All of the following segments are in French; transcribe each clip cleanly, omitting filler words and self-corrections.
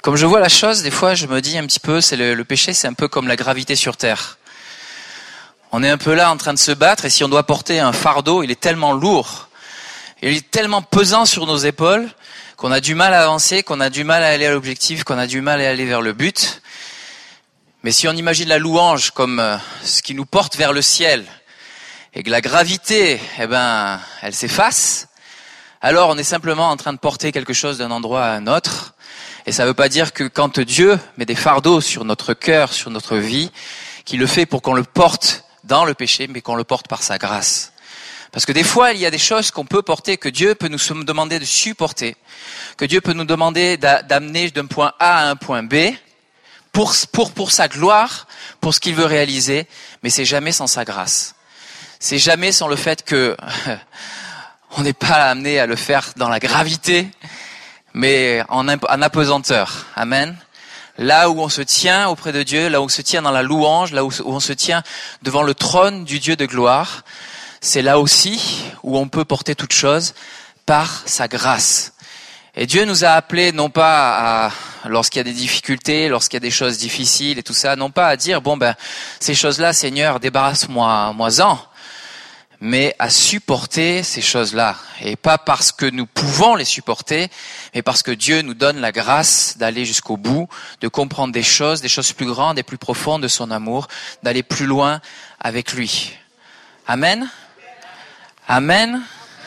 Comme je vois la chose, des fois, je me dis un petit peu, le péché, c'est un peu comme la gravité sur Terre. On est un peu là en train de se battre, et si on doit porter un fardeau, il est tellement lourd, il est tellement pesant sur nos épaules, qu'on a du mal à avancer, qu'on a du mal à aller à l'objectif, qu'on a du mal à aller vers le but. Mais si on imagine la louange comme ce qui nous porte vers le ciel, et que la gravité, elle s'efface, alors on est simplement en train de porter quelque chose d'un endroit à un autre. Et ça ne veut pas dire que quand Dieu met des fardeaux sur notre cœur, sur notre vie, qu'il le fait pour qu'on le porte dans le péché, mais qu'on le porte par sa grâce. Parce que des fois, il y a des choses qu'on peut porter, que Dieu peut nous demander de supporter, que Dieu peut nous demander d'amener d'un point A à un point B, pour sa gloire, pour ce qu'il veut réaliser, mais c'est jamais sans sa grâce. C'est jamais sans le fait que on n'est pas amené à le faire dans la gravité, mais en apesanteur. Amen. Là où on se tient auprès de Dieu, là où on se tient dans la louange, là où on se tient devant le trône du Dieu de gloire, c'est là aussi où on peut porter toute chose par sa grâce. Et Dieu nous a appelés non pas lorsqu'il y a des difficultés, lorsqu'il y a des choses difficiles et tout ça, non pas à dire ces choses-là, Seigneur, débarrasse-moi-en, mais à supporter ces choses-là. Et pas parce que nous pouvons les supporter, mais parce que Dieu nous donne la grâce d'aller jusqu'au bout, de comprendre des choses plus grandes et plus profondes de son amour, d'aller plus loin avec lui. Amen. Amen.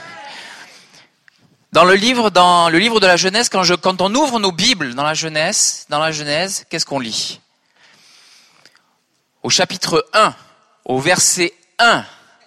Dans le livre de la Genèse, quand on ouvre nos Bibles dans la Genèse, qu'est-ce qu'on lit? Au chapitre 1, au verset 1.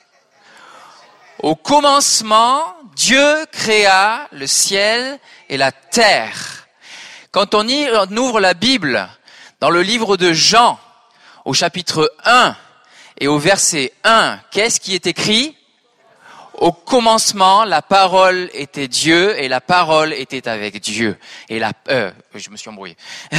Au commencement, Dieu créa le ciel et la terre. Quand on ouvre la Bible dans le livre de Jean, au chapitre 1 et au verset 1, qu'est-ce qui est écrit? Au commencement, la parole était Dieu et la parole était avec Dieu. Et je me suis embrouillé.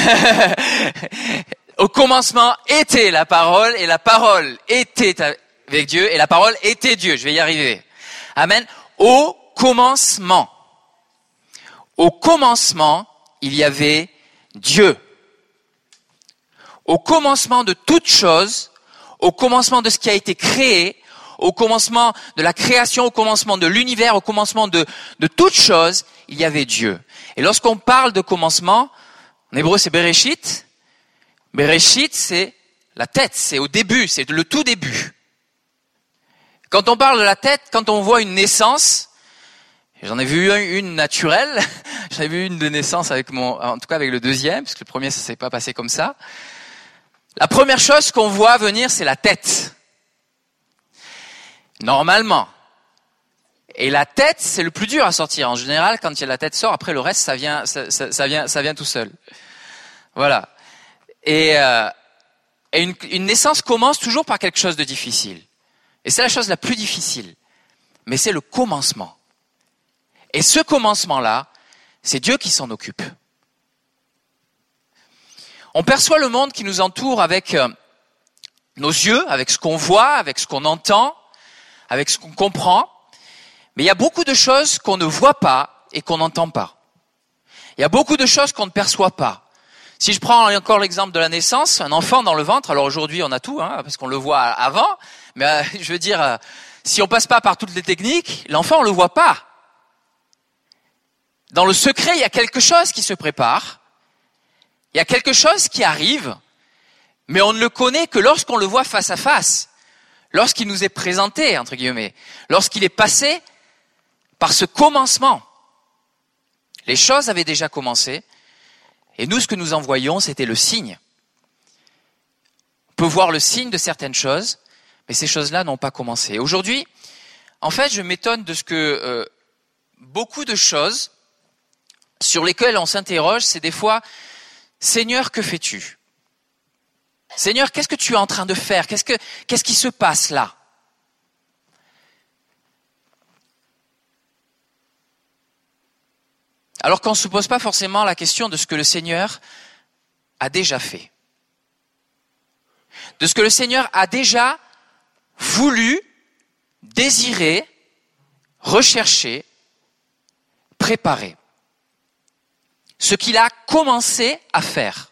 Au commencement était la parole et la parole était avec Dieu et la parole était Dieu. Je vais y arriver. Amen. Au commencement. Au commencement, il y avait Dieu. Au commencement de toute chose, au commencement de ce qui a été créé, au commencement de la création, au commencement de l'univers, au commencement de toute chose, il y avait Dieu. Et lorsqu'on parle de commencement, en hébreu c'est Bereshit. Bereshit, c'est la tête, c'est au début, c'est le tout début. Quand on parle de la tête, quand on voit une naissance, j'en ai vu une naturelle, j'en ai vu une de naissance en tout cas avec le deuxième, parce que le premier ça s'est pas passé comme ça. La première chose qu'on voit venir, c'est la tête. Normalement. Et la tête, c'est le plus dur à sortir. En général, quand la tête sort, après le reste, ça vient tout seul. Voilà. Et une naissance commence toujours par quelque chose de difficile. Et c'est la chose la plus difficile. Mais c'est le commencement. Et ce commencement-là, c'est Dieu qui s'en occupe. On perçoit le monde qui nous entoure avec nos yeux, avec ce qu'on voit, avec ce qu'on entend, avec ce qu'on comprend. Mais il y a beaucoup de choses qu'on ne voit pas et qu'on n'entend pas. Il y a beaucoup de choses qu'on ne perçoit pas. Si je prends encore l'exemple de la naissance, un enfant dans le ventre, alors aujourd'hui on a tout, parce qu'on le voit avant, mais je veux dire, si on passe pas par toutes les techniques, l'enfant on le voit pas. Dans le secret, il y a quelque chose qui se prépare, il y a quelque chose qui arrive, mais on ne le connaît que lorsqu'on le voit face à face, lorsqu'il nous est présenté, entre guillemets, lorsqu'il est passé par ce commencement. Les choses avaient déjà commencé, et nous, ce que nous en voyons, c'était le signe. On peut voir le signe de certaines choses, mais ces choses-là n'ont pas commencé. Aujourd'hui, en fait, je m'étonne de ce que beaucoup de choses sur lesquelles on s'interroge, c'est des fois, Seigneur, que fais-tu? Seigneur, qu'est-ce que tu es en train de faire? Qu'est-ce qui se passe là? Alors qu'on ne se pose pas forcément la question de ce que le Seigneur a déjà fait. De ce que le Seigneur a déjà voulu, désiré, recherché, préparé. ce qu'il a commencé à faire.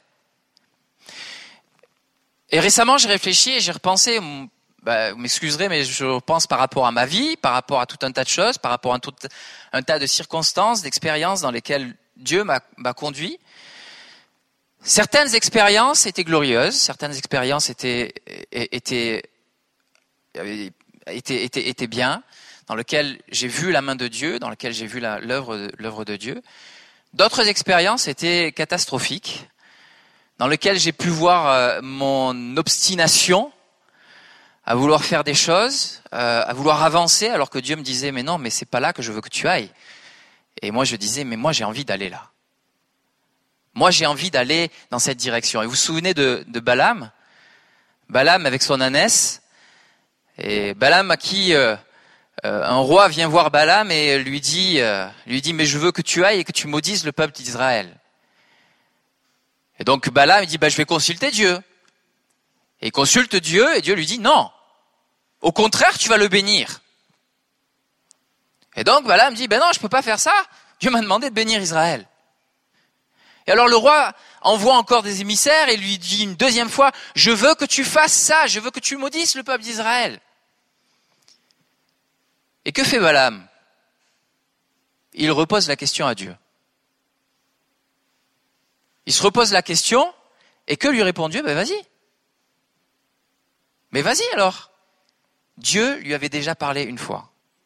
Et récemment, j'ai réfléchi et j'ai repensé, vous m'excuserez, mais je repense par rapport à ma vie, par rapport à tout un tas de choses, par rapport à tout un tas de circonstances, d'expériences dans lesquelles Dieu m'a conduit. Certaines expériences étaient glorieuses, certaines expériences étaient bien, dans lesquelles j'ai vu la main de Dieu, dans lesquelles j'ai vu l'œuvre de Dieu. D'autres expériences étaient catastrophiques, dans lesquelles j'ai pu voir mon obstination à vouloir faire des choses, à vouloir avancer, alors que Dieu me disait « mais non, mais c'est pas là que je veux que tu ailles ». Et moi je disais « mais moi j'ai envie d'aller là ». Moi j'ai envie d'aller dans cette direction. Et vous vous souvenez de Balaam ? Balaam avec son ânesse, et Balaam à qui un roi vient voir Balaam et lui dit mais je veux que tu ailles et que tu maudisses le peuple d'Israël. Et donc Balaam il dit je vais consulter Dieu. Et il consulte Dieu et Dieu lui dit non. Au contraire, tu vas le bénir. Et donc Balaam dit non, je peux pas faire ça. Dieu m'a demandé de bénir Israël. Et alors le roi envoie encore des émissaires et lui dit une deuxième fois, je veux que tu fasses ça, je veux que tu maudisses le peuple d'Israël. Et que fait Balaam ? Il repose la question à Dieu. Il se repose la question, et que lui répond Dieu ? Vas-y. Mais vas-y alors. Dieu lui avait déjà parlé une fois.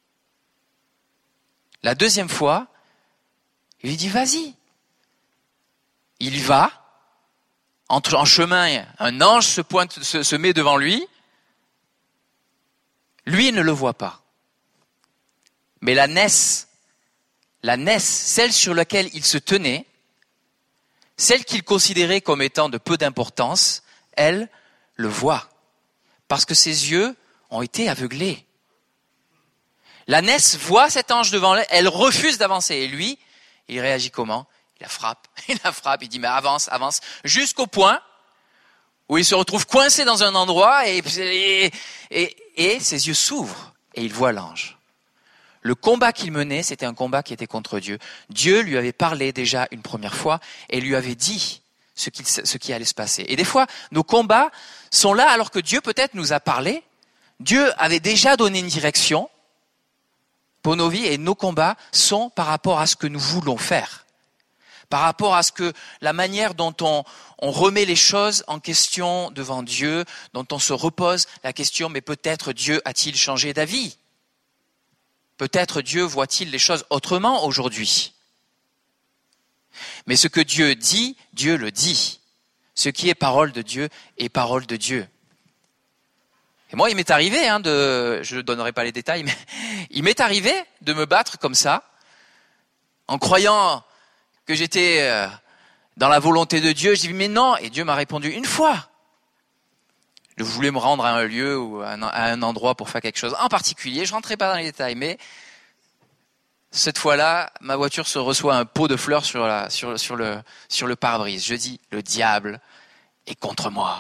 La deuxième fois, il lui dit vas-y. Il y va. En chemin, un ange se met devant lui. Lui, il ne le voit pas. Mais la nesse, celle sur laquelle il se tenait, celle qu'il considérait comme étant de peu d'importance, elle le voit. Parce que ses yeux ont été aveuglés. La nesse voit cet ange devant elle, elle refuse d'avancer. Et lui, il réagit comment ? Il la frappe, il dit mais avance, jusqu'au point où il se retrouve coincé dans un endroit et ses yeux s'ouvrent et il voit l'ange. Le combat qu'il menait, c'était un combat qui était contre Dieu. Dieu lui avait parlé déjà une première fois et lui avait dit ce qui allait se passer. Et des fois, nos combats sont là alors que Dieu peut-être nous a parlé. Dieu avait déjà donné une direction pour nos vies et nos combats sont par rapport à ce que nous voulons faire. Par rapport à la manière dont on remet les choses en question devant Dieu, dont on se repose la question, mais peut-être Dieu a-t-il changé d'avis ? Peut-être Dieu voit-il les choses autrement aujourd'hui ? Mais ce que Dieu dit, Dieu le dit. Ce qui est parole de Dieu est parole de Dieu. Et moi, il m'est arrivé, je ne donnerai pas les détails, mais il m'est arrivé de me battre comme ça, en croyant que j'étais dans la volonté de Dieu. Je dis mais non, et Dieu m'a répondu une fois. Je voulais me rendre à un lieu ou à un endroit pour faire quelque chose en particulier. Je rentrais pas dans les détails, mais cette fois-là, ma voiture se reçoit un pot de fleurs sur le pare-brise. Je dis le diable est contre moi.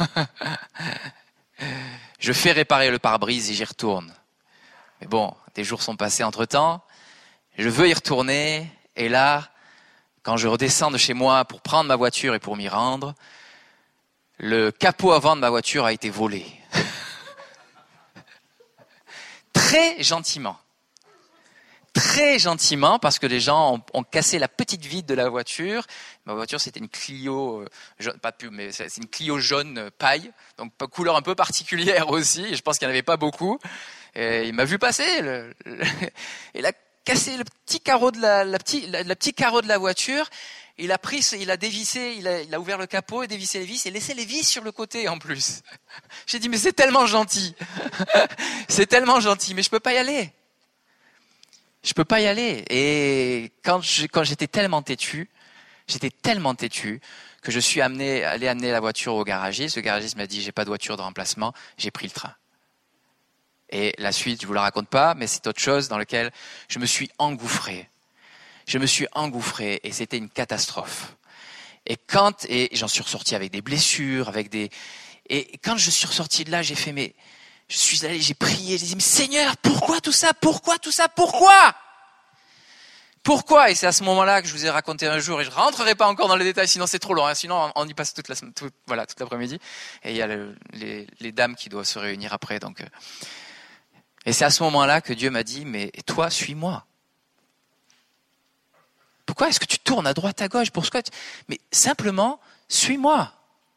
Je fais réparer le pare-brise et j'y retourne. Mais bon, des jours sont passés entre-temps. Je veux y retourner et là, quand je redescends de chez moi pour prendre ma voiture et pour m'y rendre, le capot avant de ma voiture a été volé. Très gentiment. Très gentiment, parce que les gens ont cassé la petite vitre de la voiture. Ma voiture, c'était une Clio, pas de pub, mais c'est une Clio jaune paille, donc couleur un peu particulière aussi, et je pense qu'il n'y en avait pas beaucoup. Et il m'a vu passer, il a cassé le petit carreau de la petit carreau de la voiture. Il a dévissé, il a ouvert le capot et dévissé les vis et laissé les vis sur le côté en plus. J'ai dit mais c'est tellement gentil, c'est tellement gentil, mais je peux pas y aller. Je peux pas y aller. Et quand j'étais tellement têtu que je suis allé amener la voiture au garagiste. Le garagiste m'a dit j'ai pas de voiture de remplacement, j'ai pris le train. Et la suite, je vous la raconte pas, mais c'est autre chose dans laquelle je me suis engouffré. Et c'était une catastrophe. Et j'en suis ressorti avec des blessures, et quand je suis ressorti de là, j'ai prié, j'ai dit, mais Seigneur, pourquoi tout ça? Pourquoi? Pourquoi? Et c'est à ce moment-là que je vous ai raconté un jour, et je rentrerai pas encore dans les détails, sinon c'est trop long, hein, sinon on y passe toute l'après-midi. Et il y a les dames qui doivent se réunir après, donc. Et c'est à ce moment-là que Dieu m'a dit, mais toi, suis-moi. Pourquoi est-ce que tu tournes à droite, à gauche? Mais simplement, suis-moi.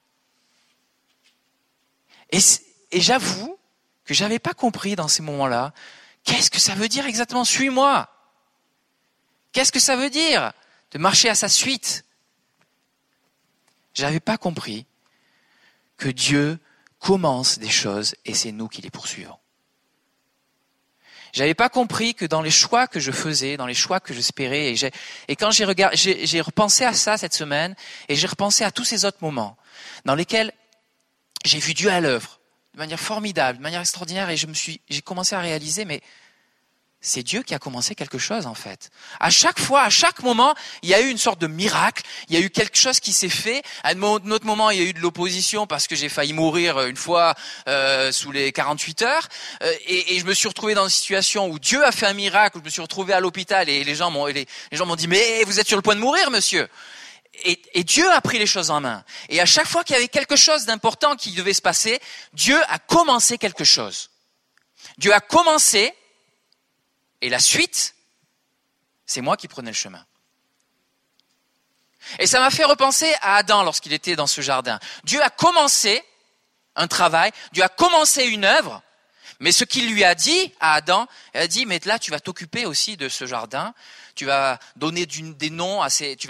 Et j'avoue que j'avais pas compris dans ces moments-là, qu'est-ce que ça veut dire exactement, suis-moi? Qu'est-ce que ça veut dire de marcher à sa suite? J'avais pas compris que Dieu commence des choses et c'est nous qui les poursuivons. J'avais pas compris que dans les choix que je faisais, dans les choix que j'espérais, et quand j'ai repensé à ça cette semaine, et j'ai repensé à tous ces autres moments dans lesquels j'ai vu Dieu à l'œuvre, de manière formidable, de manière extraordinaire, et j'ai commencé à réaliser, mais c'est Dieu qui a commencé quelque chose en fait. À chaque fois, à chaque moment, il y a eu une sorte de miracle, il y a eu quelque chose qui s'est fait. À un autre moment, il y a eu de l'opposition parce que j'ai failli mourir une fois sous les 48 heures. Et je me suis retrouvé dans une situation où Dieu a fait un miracle, où je me suis retrouvé à l'hôpital et les gens m'ont dit « Mais vous êtes sur le point de mourir, monsieur !» Et Dieu a pris les choses en main. Et à chaque fois qu'il y avait quelque chose d'important qui devait se passer, Dieu a commencé quelque chose. Dieu a commencé. Et la suite, c'est moi qui prenais le chemin. Et ça m'a fait repenser à Adam lorsqu'il était dans ce jardin. Dieu a commencé un travail, Dieu a commencé une œuvre, mais ce qu'il lui a dit à Adam, il a dit, mais là tu vas t'occuper aussi de ce jardin, tu vas donner des noms à ces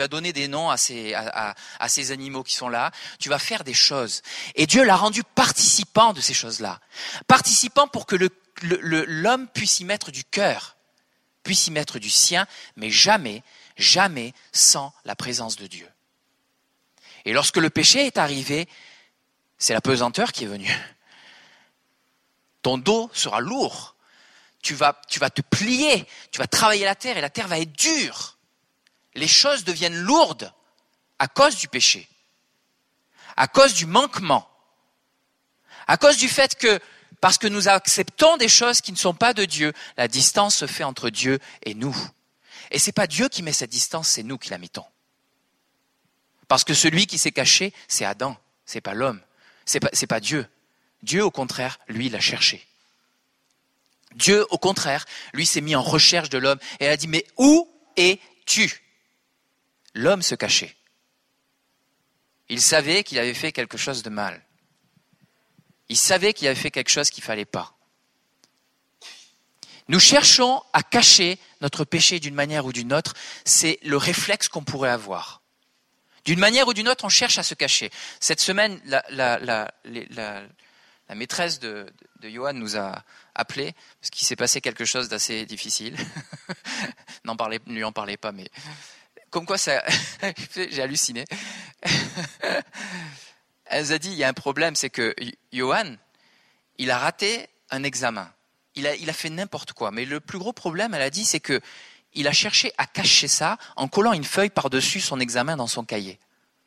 animaux qui sont là, tu vas faire des choses. Et Dieu l'a rendu participant de ces choses-là. Participant pour que l'homme puisse y mettre du cœur, puisse y mettre du sien, mais jamais, jamais sans la présence de Dieu. Et lorsque le péché est arrivé, c'est la pesanteur qui est venue. Ton dos sera lourd. Tu vas te plier, tu vas travailler la terre et la terre va être dure. Les choses deviennent lourdes à cause du péché, à cause du manquement, à cause du fait que parce que nous acceptons des choses qui ne sont pas de Dieu, la distance se fait entre Dieu et nous. Et c'est pas Dieu qui met cette distance, c'est nous qui la mettons. Parce que celui qui s'est caché, c'est Adam, c'est pas l'homme, c'est pas Dieu. Dieu, au contraire, lui, l'a cherché. Dieu, au contraire, lui, s'est mis en recherche de l'homme et a dit, mais où es-tu? L'homme se cachait. Il savait qu'il avait fait quelque chose de mal. Il savait qu'il avait fait quelque chose qu'il ne fallait pas. Nous cherchons à cacher notre péché d'une manière ou d'une autre. C'est le réflexe qu'on pourrait avoir. D'une manière ou d'une autre, on cherche à se cacher. Cette semaine, la maîtresse de Johan nous a appelés parce qu'il s'est passé quelque chose d'assez difficile. Ne lui en parlez pas, mais comme quoi ça, j'ai halluciné. Elle nous a dit, il y a un problème, c'est que Johan, il a raté un examen. Il a fait n'importe quoi. Mais le plus gros problème, elle a dit, c'est que il a cherché à cacher ça en collant une feuille par-dessus son examen dans son cahier.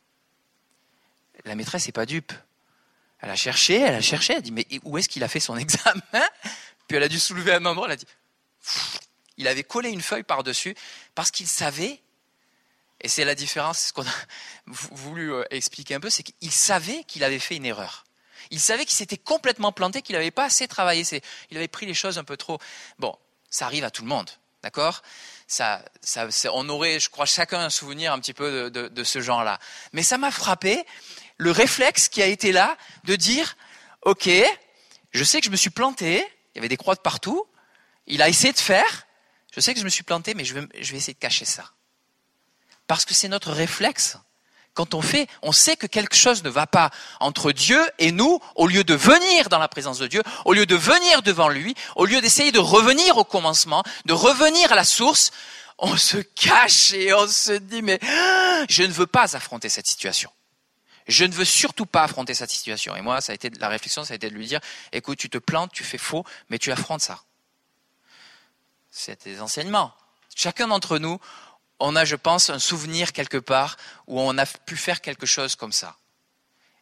La maîtresse n'est pas dupe. Elle a cherché, elle a dit, mais où est-ce qu'il a fait son examen? Puis elle a dû soulever un endroit, elle a dit, il avait collé une feuille par-dessus parce qu'il savait. Et c'est la différence, ce qu'on a voulu expliquer un peu, c'est qu'il savait qu'il avait fait une erreur. Il savait qu'il s'était complètement planté, qu'il n'avait pas assez travaillé. Il avait pris les choses un peu trop. Bon, ça arrive à tout le monde, d'accord ? On aurait, je crois, chacun un souvenir un petit peu de ce genre-là. Mais ça m'a frappé, le réflexe qui a été là, de dire, ok, je sais que je me suis planté, il y avait des croix de partout, il a essayé de faire, je sais que je me suis planté, mais je vais essayer de cacher ça. Parce que c'est notre réflexe. Quand on sait que quelque chose ne va pas entre Dieu et nous, au lieu de venir dans la présence de Dieu, au lieu de venir devant lui, au lieu d'essayer de revenir au commencement, de revenir à la source, on se cache et on se dit, mais je ne veux pas affronter cette situation. Je ne veux surtout pas affronter cette situation. Et moi, la réflexion, ça a été de lui dire, écoute, tu te plantes, tu fais faux, mais tu affrontes ça. C'est des enseignements. Chacun d'entre nous, on a, je pense, un souvenir quelque part où on a pu faire quelque chose comme ça.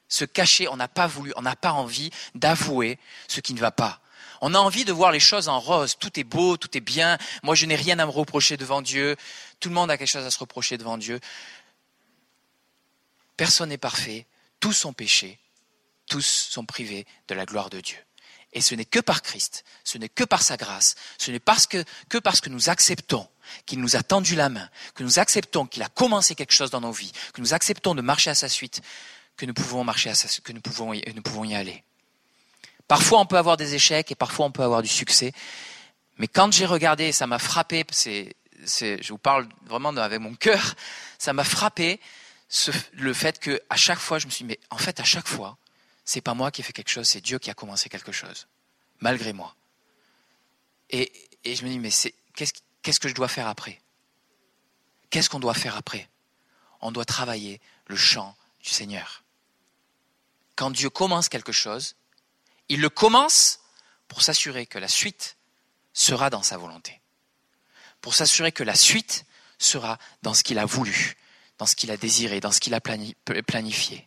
se cacher, on n'a pas voulu, on n'a pas envie d'avouer ce qui ne va pas. On a envie de voir les choses en rose, tout est beau, tout est bien, moi je n'ai rien à me reprocher devant Dieu, tout le monde a quelque chose à se reprocher devant Dieu. Personne n'est parfait, tous sont péchés, tous sont privés de la gloire de Dieu. Et ce n'est que par Christ, ce n'est que par sa grâce, ce n'est que parce que nous acceptons qu'il nous a tendu la main, que nous acceptons qu'il a commencé quelque chose dans nos vies, que nous acceptons de marcher à sa suite, que nous pouvons y aller. Parfois on peut avoir des échecs et parfois on peut avoir du succès, mais quand j'ai regardé, ça m'a frappé, je vous parle vraiment avec mon cœur, ça m'a frappé le fait que à chaque fois je me suis dit, mais en fait à chaque fois, c'est pas moi qui ai fait quelque chose, c'est Dieu qui a commencé quelque chose, malgré moi. Et je me dis, mais qu'est-ce que je dois faire après? Qu'est-ce qu'on doit faire après? On doit travailler le chant du Seigneur. Quand Dieu commence quelque chose, il le commence pour s'assurer que la suite sera dans sa volonté. Pour s'assurer que la suite sera dans ce qu'il a voulu, dans ce qu'il a désiré, dans ce qu'il a planifié.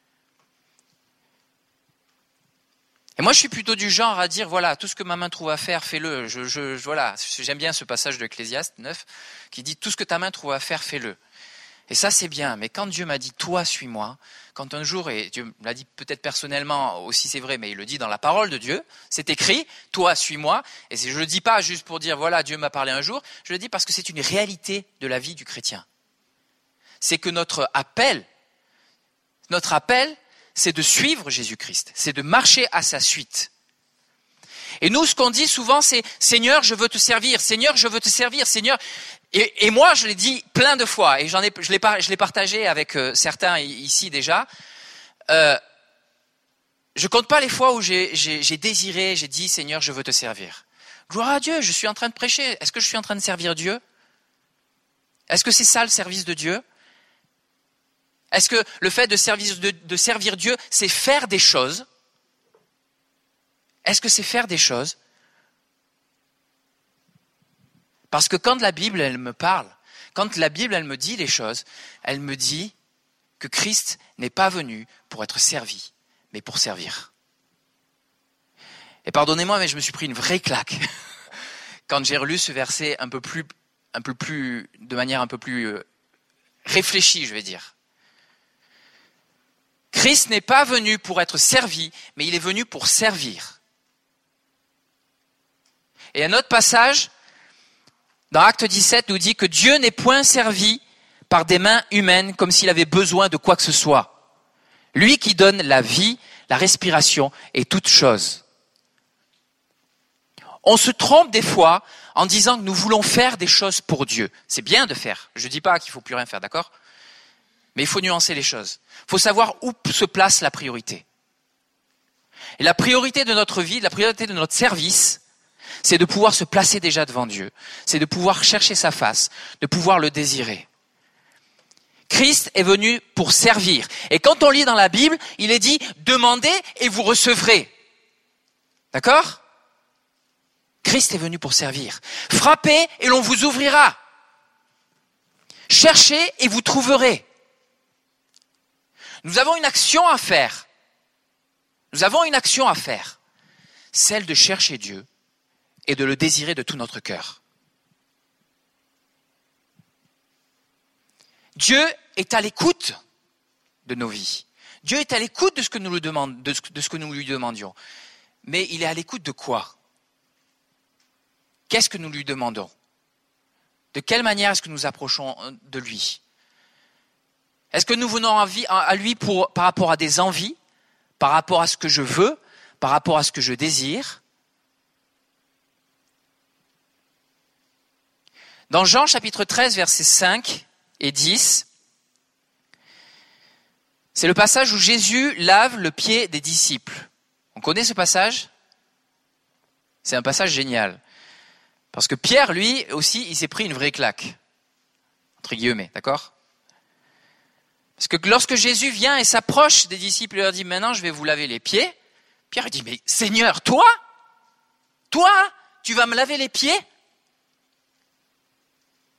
Et moi, je suis plutôt du genre à dire, voilà, tout ce que ma main trouve à faire, fais-le. Voilà, j'aime bien ce passage de Ecclésiaste 9 qui dit, tout ce que ta main trouve à faire, fais-le. Et ça, c'est bien. Mais quand Dieu m'a dit, toi, suis-moi, quand un jour, et Dieu me l'a dit peut-être personnellement aussi, c'est vrai, mais il le dit dans la parole de Dieu, c'est écrit, toi, suis-moi. Et je ne le dis pas juste pour dire, voilà, Dieu m'a parlé un jour. Je le dis parce que c'est une réalité de la vie du chrétien. C'est que notre appel, c'est de suivre Jésus-Christ. C'est de marcher à sa suite. Et nous, ce qu'on dit souvent, c'est « Seigneur, je veux te servir. Seigneur, je veux te servir. Seigneur. » Et moi, je l'ai dit plein de fois, et je l'ai partagé avec certains ici déjà. Je compte pas les fois où j'ai désiré, j'ai dit « Seigneur, je veux te servir. » Gloire à Dieu, je suis en train de prêcher. Est-ce que je suis en train de servir Dieu? Est-ce que c'est ça le service de Dieu? Est-ce que le fait de servir Dieu, c'est faire des choses? Est-ce que c'est faire des choses? Parce que quand la Bible, elle me parle, quand la Bible, elle me dit les choses, elle me dit que Christ n'est pas venu pour être servi, mais pour servir. Et pardonnez-moi, mais je me suis pris une vraie claque quand j'ai relu ce verset de manière un peu plus réfléchie, je vais dire. Christ n'est pas venu pour être servi, mais il est venu pour servir. Et un autre passage, dans Acte 17, nous dit que Dieu n'est point servi par des mains humaines comme s'il avait besoin de quoi que ce soit. Lui qui donne la vie, la respiration et toutes choses. On se trompe des fois en disant que nous voulons faire des choses pour Dieu. C'est bien de faire. Je ne dis pas qu'il ne faut plus rien faire, d'accord? Mais il faut nuancer les choses. Il faut savoir où se place la priorité. Et la priorité de notre vie, la priorité de notre service, c'est de pouvoir se placer déjà devant Dieu. C'est de pouvoir chercher sa face, de pouvoir le désirer. Christ est venu pour servir. Et quand on lit dans la Bible, il est dit « Demandez et vous recevrez ». D'accord? Christ est venu pour servir. Frappez et l'on vous ouvrira. Cherchez et vous trouverez. Nous avons une action à faire. Celle de chercher Dieu et de le désirer de tout notre cœur. Dieu est à l'écoute de nos vies. Dieu est à l'écoute de ce que nous lui demandions. Mais il est à l'écoute de quoi? Qu'est-ce que nous lui demandons? De quelle manière est-ce que nous approchons de lui? Est-ce que nous venons à lui par rapport à des envies, par rapport à ce que je veux, par rapport à ce que je désire? Dans Jean chapitre 13, versets 5 et 10, c'est le passage où Jésus lave le pied des disciples. On connaît ce passage? C'est un passage génial. Parce que Pierre, lui aussi, il s'est pris une vraie claque. Entre guillemets, d'accord? Parce que lorsque Jésus vient et s'approche des disciples et leur dit « Maintenant, je vais vous laver les pieds », Pierre dit « Mais Seigneur, toi, tu vas me laver les pieds ?»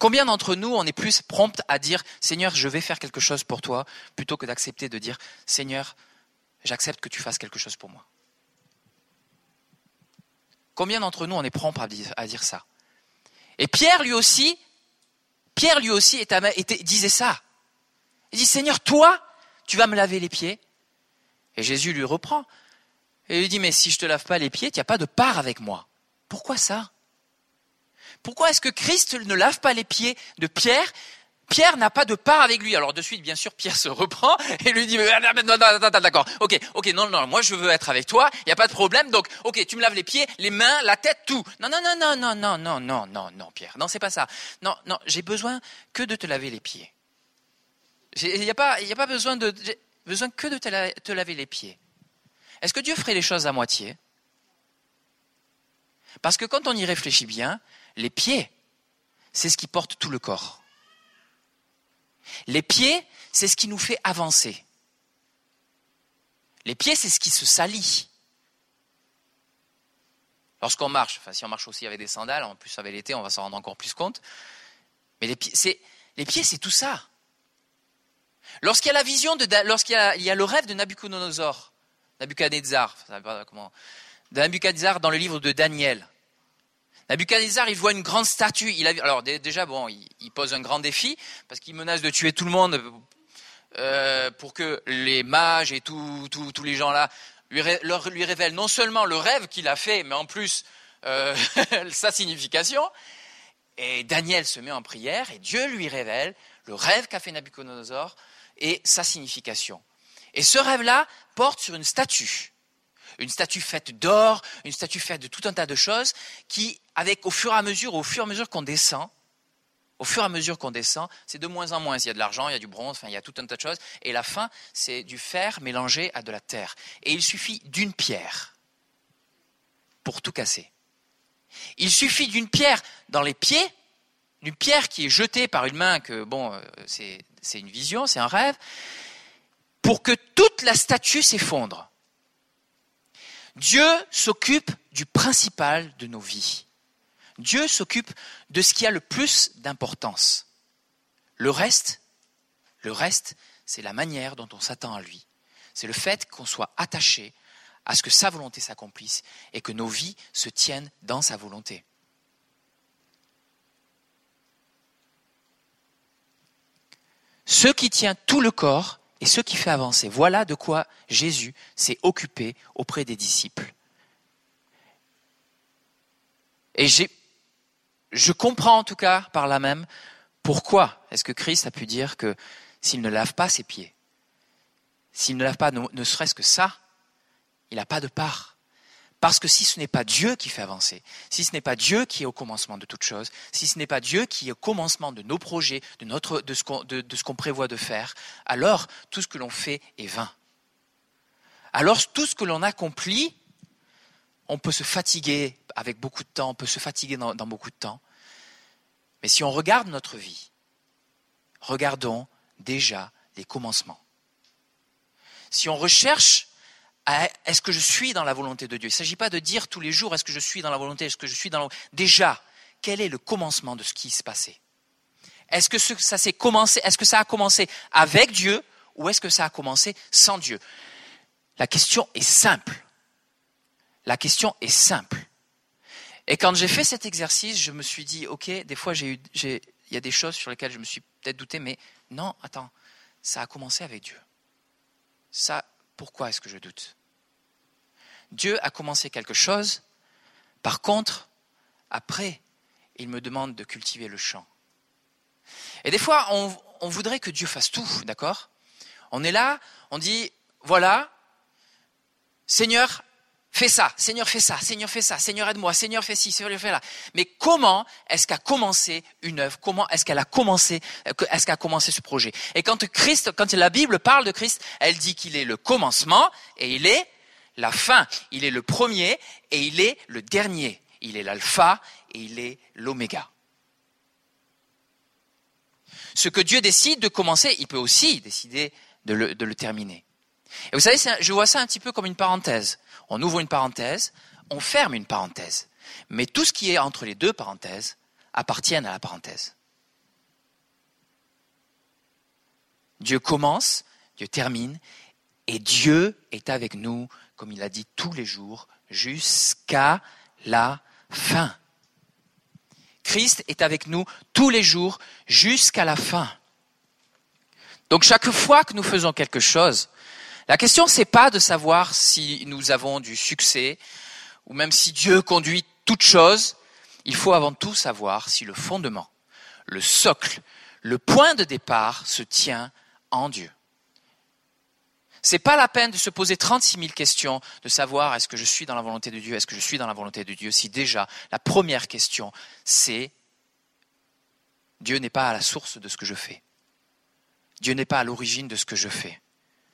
Combien d'entre nous, on est plus prompt à dire « Seigneur, je vais faire quelque chose pour toi » plutôt que d'accepter de dire « Seigneur, j'accepte que tu fasses quelque chose pour moi ». Combien d'entre nous, on est prompt à dire ça? Et Pierre lui aussi disait ça. Il dit « Seigneur, toi, tu vas me laver les pieds ». Et Jésus lui reprend. Et il lui dit « Mais si je te lave pas les pieds, tu n'as pas de part avec moi. » Pourquoi ça? Pourquoi est-ce que Christ ne lave pas les pieds de Pierre? Pierre n'a pas de part avec lui. Alors de suite, bien sûr, Pierre se reprend et lui dit non, d'accord, ok, non, moi je veux être avec toi, il n'y a pas de problème, donc ok, tu me laves les pieds, les mains, la tête, tout. Non, Pierre, non, c'est pas ça. Non, j'ai besoin que de te laver les pieds. Il n'y a pas besoin j'ai besoin que de te laver les pieds. Est-ce que Dieu ferait les choses à moitié? Parce que quand on y réfléchit bien, les pieds, c'est ce qui porte tout le corps. Les pieds, c'est ce qui nous fait avancer. Les pieds, c'est ce qui se salit. Lorsqu'on marche, si on marche aussi avec des sandales, en plus avec l'été, on va s'en rendre encore plus compte. Mais les pieds, c'est tout ça. Lorsqu'il y a la vision lorsqu'il y a le rêve de Nabuchodonosor, Nabuchodonosor dans le livre de Daniel. Nabuchodonosor, il voit une grande statue. Alors déjà, il pose un grand défi parce qu'il menace de tuer tout le monde pour que les mages et tous les gens là lui révèlent non seulement le rêve qu'il a fait, mais en plus sa signification. Et Daniel se met en prière et Dieu lui révèle le rêve qu'a fait Nabuchodonosor et sa signification. Et ce rêve-là porte sur une statue. Une statue faite d'or, une statue faite de tout un tas de choses qui, au fur et à mesure qu'on descend, c'est de moins en moins. Il y a de l'argent, il y a du bronze, il y a tout un tas de choses. Et la fin, c'est du fer mélangé à de la terre. Et il suffit d'une pierre pour tout casser. Il suffit d'une pierre dans les pieds, d'une pierre qui est jetée par une main c'est une vision, c'est un rêve, pour que toute la statue s'effondre. Dieu s'occupe du principal de nos vies. Dieu s'occupe de ce qui a le plus d'importance. Le reste, c'est la manière dont on s'attend à lui. C'est le fait qu'on soit attaché à ce que sa volonté s'accomplisse et que nos vies se tiennent dans sa volonté. Ce qui tient tout le corps et ce qui fait avancer. Voilà de quoi Jésus s'est occupé auprès des disciples. Et je comprends en tout cas par là même pourquoi est-ce que Christ a pu dire que s'il ne lave pas ses pieds, s'il ne lave pas ne serait-ce que ça, il n'a pas de part. Parce que si ce n'est pas Dieu qui fait avancer, si ce n'est pas Dieu qui est au commencement de toute chose, si ce n'est pas Dieu qui est au commencement de nos projets, de ce qu'on prévoit de faire, alors tout ce que l'on fait est vain. Alors tout ce que l'on accomplit, on peut se fatiguer avec beaucoup de temps, on peut se fatiguer dans beaucoup de temps. Mais si on regarde notre vie, regardons déjà les commencements. Si on recherche est-ce que je suis dans la volonté de Dieu? Il ne s'agit pas de dire tous les jours est-ce que je suis dans la volonté, est-ce que je suis dans la... Déjà, quel est le commencement de ce qui se passait? Est-ce que ça a commencé avec Dieu ou est-ce que ça a commencé sans Dieu? La question est simple. Et quand j'ai fait cet exercice, je me suis dit, ok, des fois il y a des choses sur lesquelles je me suis peut-être douté, mais non, attends, ça a commencé avec Dieu. Ça, pourquoi est-ce que je doute? Dieu a commencé quelque chose, par contre, après, il me demande de cultiver le champ. Et des fois, on voudrait que Dieu fasse tout, d'accord? On est là, on dit, voilà, Seigneur, fais ça, Seigneur, fais ça, Seigneur, fais ça, Seigneur, aide-moi, Seigneur, fais ci, Seigneur, fais là. Mais comment est-ce qu'a commencé une œuvre? Comment est-ce qu'a commencé ce projet? Et quand la Bible parle de Christ, elle dit qu'il est le commencement et il est la fin. Il est le premier et il est le dernier. Il est l'alpha et il est l'oméga. Ce que Dieu décide de commencer, il peut aussi décider de le terminer. Et vous savez, je vois ça un petit peu comme une parenthèse. On ouvre une parenthèse, on ferme une parenthèse. Mais tout ce qui est entre les deux parenthèses appartient à la parenthèse. Dieu commence, Dieu termine, et Dieu est avec nous, comme il a dit, tous les jours, jusqu'à la fin. Christ est avec nous tous les jours, jusqu'à la fin. Donc chaque fois que nous faisons quelque chose, la question c'est pas de savoir si nous avons du succès, ou même si Dieu conduit toute chose. Il faut avant tout savoir si le fondement, le socle, le point de départ se tient en Dieu. C'est pas la peine de se poser 36 000 questions, de savoir est-ce que je suis dans la volonté de Dieu, est-ce que je suis dans la volonté de Dieu, si déjà la première question c'est Dieu n'est pas à la source de ce que je fais. Dieu n'est pas à l'origine de ce que je fais.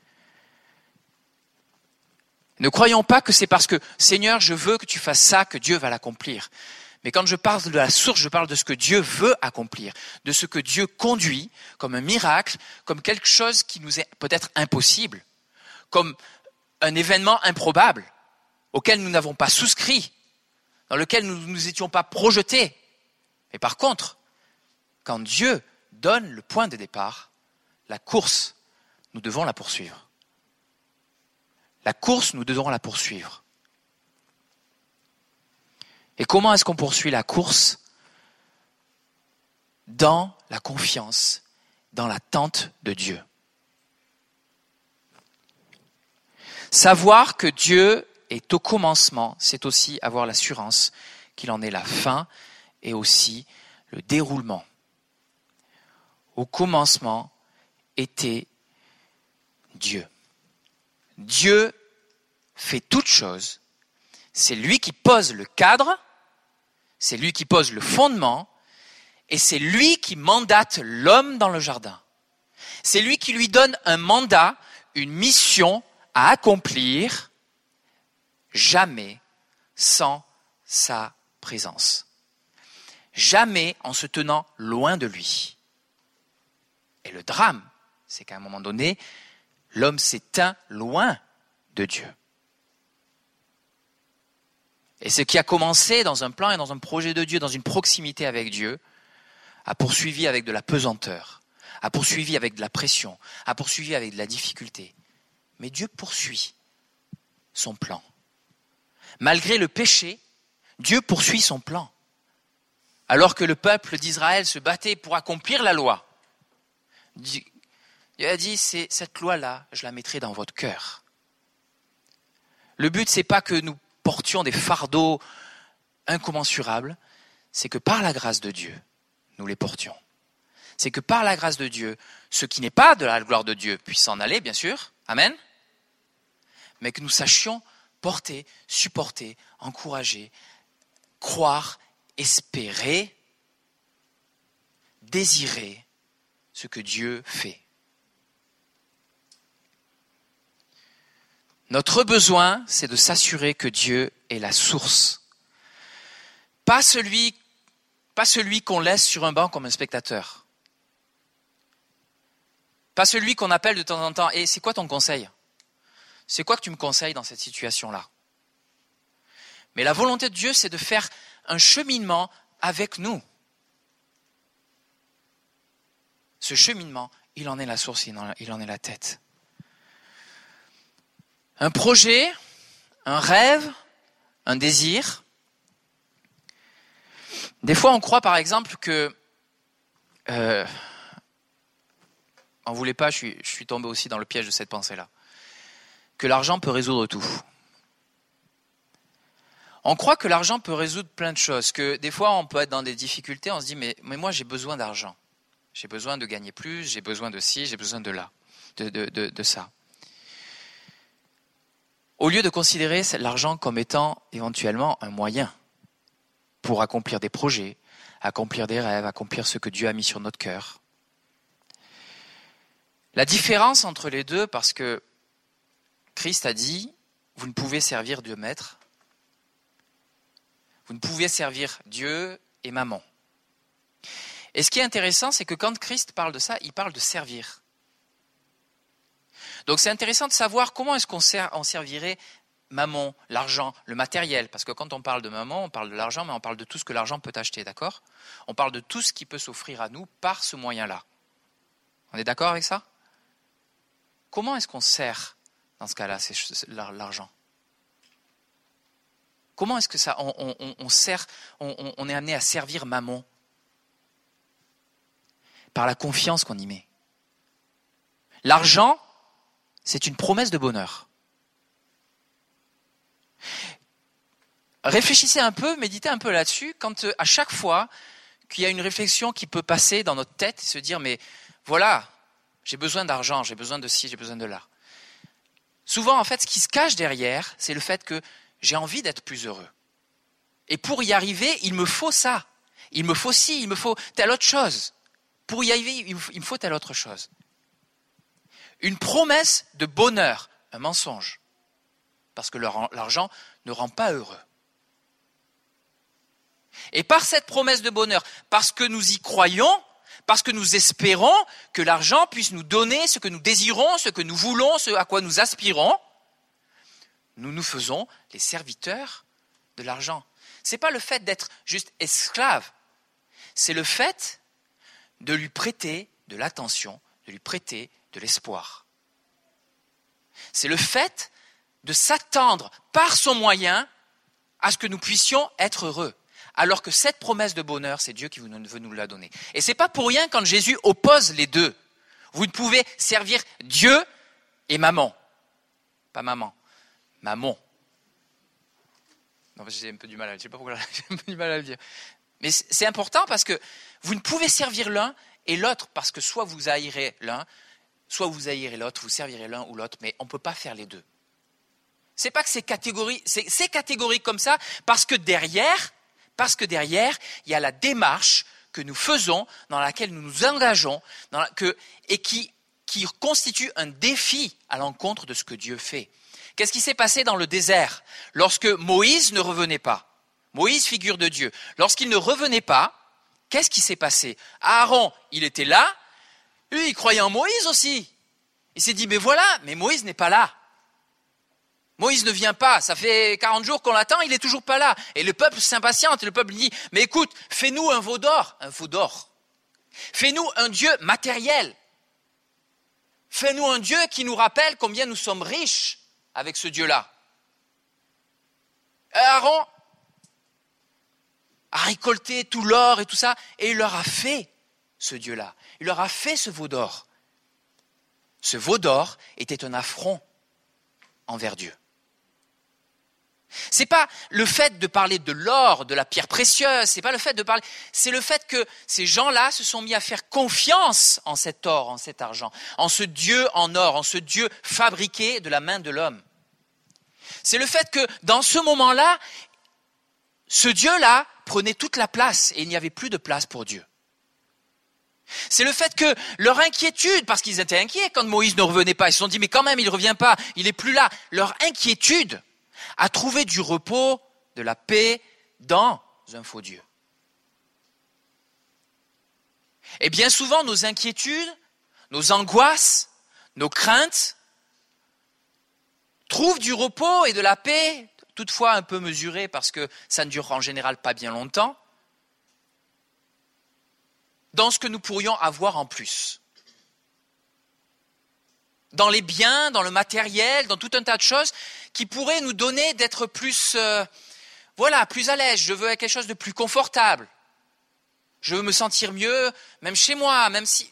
Ne croyons pas que c'est parce que Seigneur, je veux que tu fasses ça que Dieu va l'accomplir. Mais quand je parle de la source, je parle de ce que Dieu veut accomplir, de ce que Dieu conduit comme un miracle, comme quelque chose qui nous est peut-être impossible, comme un événement improbable auquel nous n'avons pas souscrit, dans lequel nous ne nous étions pas projetés. Mais par contre, quand Dieu donne le point de départ, la course, nous devons la poursuivre. La course, nous devons la poursuivre. Et comment est-ce qu'on poursuit la course? Dans la confiance, dans l'attente de Dieu. Savoir que Dieu est au commencement, c'est aussi avoir l'assurance qu'il en est la fin et aussi le déroulement. Au commencement était Dieu. Dieu fait toutes choses. C'est lui qui pose le cadre, c'est lui qui pose le fondement, et c'est lui qui mandate l'homme dans le jardin. C'est lui qui lui donne un mandat, une mission à accomplir, jamais sans sa présence. Jamais en se tenant loin de lui. Et le drame, c'est qu'à un moment donné, l'homme s'éteint loin de Dieu. Et ce qui a commencé dans un plan et dans un projet de Dieu, dans une proximité avec Dieu, a poursuivi avec de la pesanteur, a poursuivi avec de la pression, a poursuivi avec de la difficulté. Mais Dieu poursuit son plan. Malgré le péché, Dieu poursuit son plan. Alors que le peuple d'Israël se battait pour accomplir la loi, Dieu a dit, c'est cette loi-là, je la mettrai dans votre cœur. Le but, c'est pas que nous portions des fardeaux incommensurables, c'est que par la grâce de Dieu, nous les portions. C'est que par la grâce de Dieu, ce qui n'est pas de la gloire de Dieu puisse s'en aller, bien sûr, amen, mais que nous sachions porter, supporter, encourager, croire, espérer, désirer ce que Dieu fait. Notre besoin, c'est de s'assurer que Dieu est la source. Pas celui qu'on laisse sur un banc comme un spectateur. Pas celui qu'on appelle de temps en temps. Et c'est quoi ton conseil? C'est quoi que tu me conseilles dans cette situation-là? Mais la volonté de Dieu, c'est de faire un cheminement avec nous. Ce cheminement, il en est la source, il en est la tête. Un projet, un rêve, un désir. Des fois, on croit par exemple que... en voulez pas, je suis tombé aussi dans le piège de cette pensée-là. Que l'argent peut résoudre tout. On croit que l'argent peut résoudre plein de choses. Que des fois, on peut être dans des difficultés, on se dit, mais moi, j'ai besoin d'argent. J'ai besoin de gagner plus, j'ai besoin de ci, j'ai besoin de là, de ça. Au lieu de considérer l'argent comme étant éventuellement un moyen pour accomplir des projets, accomplir des rêves, accomplir ce que Dieu a mis sur notre cœur. La différence entre les deux, parce que Christ a dit, vous ne pouvez servir Dieu maître, vous ne pouvez servir Dieu et mammon. Et ce qui est intéressant, c'est que quand Christ parle de ça, il parle de servir. Donc c'est intéressant de savoir comment est-ce qu'on servirait mammon, l'argent, le matériel. Parce que quand on parle de mammon, on parle de l'argent, mais on parle de tout ce que l'argent peut acheter, d'accord? On parle de tout ce qui peut s'offrir à nous par ce moyen-là. On est d'accord avec ça? comment est-ce qu'on sert dans ce cas-là l'argent? Comment est-ce que ça, on sert, on est amené à servir Mammon? Par la confiance qu'on y met. L'argent, c'est une promesse de bonheur. Réfléchissez un peu, méditez un peu là-dessus, quand à chaque fois qu'il y a une réflexion qui peut passer dans notre tête et se dire, mais voilà, j'ai besoin d'argent, j'ai besoin de ci, j'ai besoin de là. Souvent, en fait, ce qui se cache derrière, c'est le fait que j'ai envie d'être plus heureux. Et pour y arriver, il me faut ça. Il me faut ci, il me faut telle autre chose. Pour y arriver, il me faut telle autre chose. Une promesse de bonheur, un mensonge. Parce que l'argent ne rend pas heureux. Et par cette promesse de bonheur, parce que nous y croyons, parce que nous espérons que l'argent puisse nous donner ce que nous désirons, ce que nous voulons, ce à quoi nous aspirons, nous nous faisons les serviteurs de l'argent. Ce n'est pas le fait d'être juste esclave, c'est le fait de lui prêter de l'attention, de lui prêter de l'espoir. C'est le fait de s'attendre par son moyen à ce que nous puissions être heureux. Alors que cette promesse de bonheur, c'est Dieu qui veut nous la donner. Et c'est pas pour rien quand Jésus oppose les deux. Vous ne pouvez servir Dieu et maman. Pas maman, mammon. Non, j'ai un peu du mal à le dire. Je sais pas pourquoi j'ai un peu du mal à le dire. Mais c'est important parce que vous ne pouvez servir l'un et l'autre parce que soit vous haïrez l'un, soit vous haïrez l'autre, vous servirez l'un ou l'autre, mais on ne peut pas faire les deux. C'est pas que c'est catégorique comme ça parce que derrière, il y a la démarche que nous faisons, dans laquelle nous nous engageons, et qui constitue un défi à l'encontre de ce que Dieu fait. Qu'est-ce qui s'est passé dans le désert lorsque Moïse ne revenait pas? Moïse, figure de Dieu. Lorsqu'il ne revenait pas, qu'est-ce qui s'est passé? Aaron, il était là, lui, il croyait en Moïse aussi. Il s'est dit, mais voilà, mais Moïse n'est pas là. Moïse ne vient pas, ça fait 40 jours qu'on l'attend, il n'est toujours pas là. Et le peuple s'impatiente, le peuple dit, mais écoute, fais-nous un veau d'or. Fais-nous un Dieu matériel. Fais-nous un Dieu qui nous rappelle combien nous sommes riches avec ce Dieu-là. Et Aaron a récolté tout l'or et tout ça, et il leur a fait ce Dieu-là. Il leur a fait ce veau d'or. Ce veau d'or était un affront envers Dieu. C'est pas le fait de parler de l'or, de la pierre précieuse, c'est le fait que ces gens-là se sont mis à faire confiance en cet or, en cet argent, en ce Dieu en or, en ce Dieu fabriqué de la main de l'homme. C'est le fait que dans ce moment-là, ce Dieu-là prenait toute la place et il n'y avait plus de place pour Dieu. C'est le fait que leur inquiétude, parce qu'ils étaient inquiets quand Moïse ne revenait pas, ils se sont dit mais quand même il ne revient pas, il n'est plus là. Leur inquiétude a trouvé du repos, de la paix dans un faux Dieu. Et bien souvent nos inquiétudes, nos angoisses, nos craintes trouvent du repos et de la paix, toutefois un peu mesurée parce que ça ne dure en général pas bien longtemps, dans ce que nous pourrions avoir en plus. Dans les biens, dans le matériel, dans tout un tas de choses qui pourraient nous donner d'être plus, plus à l'aise. Je veux quelque chose de plus confortable. Je veux me sentir mieux, même chez moi, même si...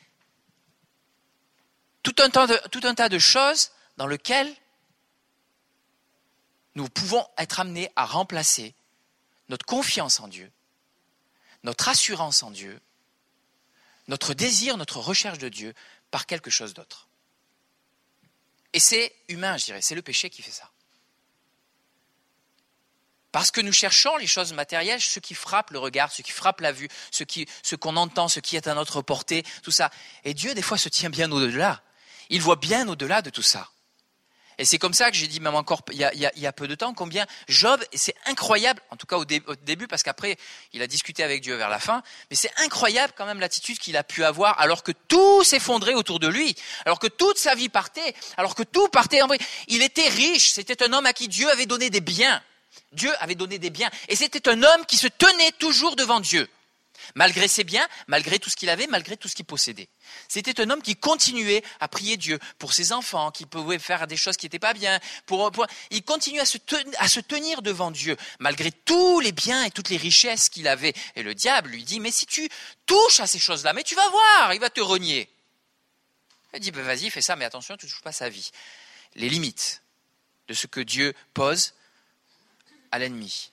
Tout un tas de choses dans lesquelles nous pouvons être amenés à remplacer notre confiance en Dieu, notre assurance en Dieu, notre désir, notre recherche de Dieu par quelque chose d'autre. Et c'est humain, je dirais, c'est le péché qui fait ça. Parce que nous cherchons les choses matérielles, ce qui frappe le regard, ce qui frappe la vue, ce qu'on entend, ce qui est à notre portée, tout ça. Et Dieu, des fois, se tient bien au-delà. Il voit bien au-delà de tout ça. Et c'est comme ça que j'ai dit, même encore il y a peu de temps, combien Job, et c'est incroyable, en tout cas au début, parce qu'après, il a discuté avec Dieu vers la fin, mais c'est incroyable quand même l'attitude qu'il a pu avoir, alors que tout s'effondrait autour de lui, alors que toute sa vie partait, alors que tout partait en vrai. Il était riche, c'était un homme à qui Dieu avait donné des biens. Dieu avait donné des biens. Et c'était un homme qui se tenait toujours devant Dieu. Malgré ses biens, malgré tout ce qu'il avait, malgré tout ce qu'il possédait. C'était un homme qui continuait à prier Dieu pour ses enfants, qui pouvait faire des choses qui n'étaient pas bien. Il continuait à se tenir devant Dieu, malgré tous les biens et toutes les richesses qu'il avait. Et le diable lui dit, mais si tu touches à ces choses-là, mais tu vas voir, il va te renier. Il dit, vas-y, fais ça, mais attention, tu ne touches pas sa vie. Les limites de ce que Dieu pose à l'ennemi.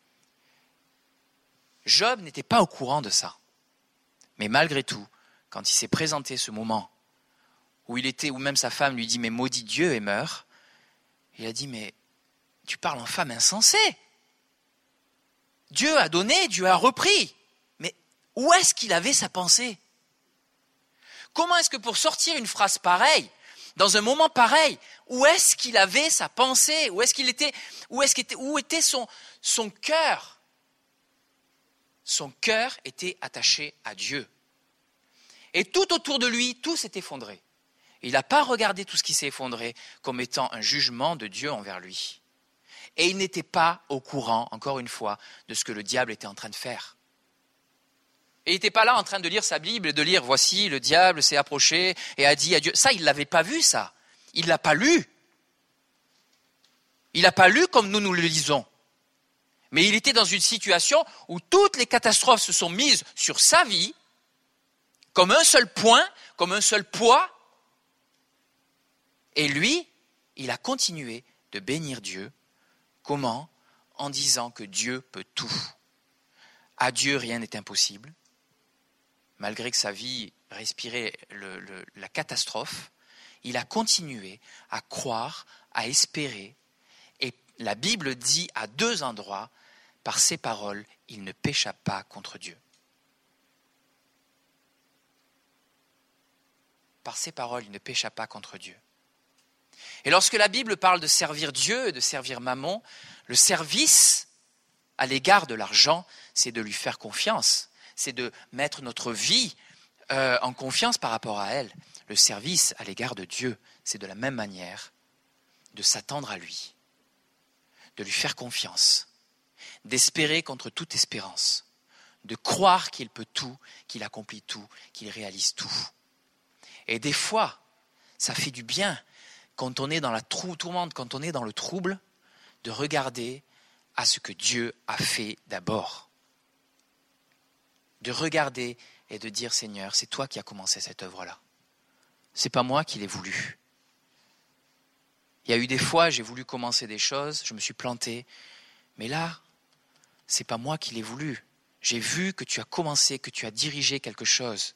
Job n'était pas au courant de ça. Mais malgré tout, quand il s'est présenté ce moment où même sa femme lui dit « mais maudit Dieu et meurt », il a dit « mais tu parles en femme insensée. Dieu a donné, Dieu a repris. Mais où est-ce qu'il avait sa pensée ? Comment est-ce que pour sortir une phrase pareille, dans un moment pareil, où est-ce qu'il avait sa pensée ? Où était son cœur ? Son cœur était attaché à Dieu. Et tout autour de lui, tout s'est effondré. Et il n'a pas regardé tout ce qui s'est effondré comme étant un jugement de Dieu envers lui. Et il n'était pas au courant, encore une fois, de ce que le diable était en train de faire. Et il n'était pas là en train de lire sa Bible et de lire « Voici, le diable s'est approché et a dit à Dieu ». Ça, il ne l'avait pas vu, ça. Il ne l'a pas lu. Il n'a pas lu comme nous le lisons. Mais il était dans une situation où toutes les catastrophes se sont mises sur sa vie, comme un seul point, comme un seul poids. Et lui, il a continué de bénir Dieu. Comment ? En disant que Dieu peut tout. À Dieu, rien n'est impossible. Malgré que sa vie respirait la catastrophe, il a continué à croire, à espérer. Et la Bible dit à 2 endroits, par ses paroles, il ne pécha pas contre Dieu. Par ses paroles, il ne pécha pas contre Dieu. Et lorsque la Bible parle de servir Dieu et de servir Mammon, le service à l'égard de l'argent, c'est de lui faire confiance. C'est de mettre notre vie en confiance par rapport à elle. Le service à l'égard de Dieu, c'est de la même manière de s'attendre à lui, de lui faire confiance, d'espérer contre toute espérance, de croire qu'il peut tout, qu'il accomplit tout, qu'il réalise tout. Et des fois, ça fait du bien, quand on est dans la tourmente, quand on est dans le trouble, de regarder à ce que Dieu a fait d'abord. De regarder et de dire, Seigneur, c'est toi qui as commencé cette œuvre-là. C'est pas moi qui l'ai voulu. Il y a eu des fois, j'ai voulu commencer des choses, je me suis planté, mais là, c'est pas moi qui l'ai voulu. J'ai vu que tu as commencé, que tu as dirigé quelque chose.